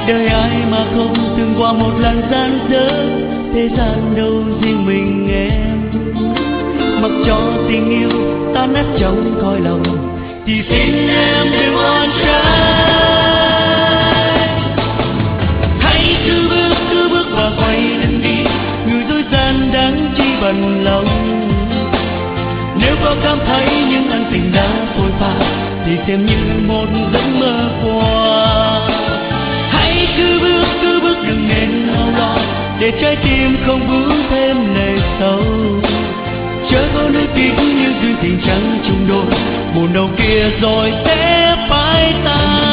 đời ai mà không từng qua một lần gian dở, thế gian đâu riêng mình em. Mặc cho tình yêu tan nát trong khói lòng, thì xin em đừng oan trái. Hãy cứ bước và quay lưng đi, người dối gian đáng chi bận lòng. Nếu có cảm thấy những ân tình đã phôi pha, thì xem như một giấc mơ qua. Hãy cứ bước đừng nên âu lo, để trái tim không vướng thêm lệ sầu. Chớ có nuối tiếc như duyên tình chẳng chung đôi, buồn đầu kia rồi sẽ phai tan.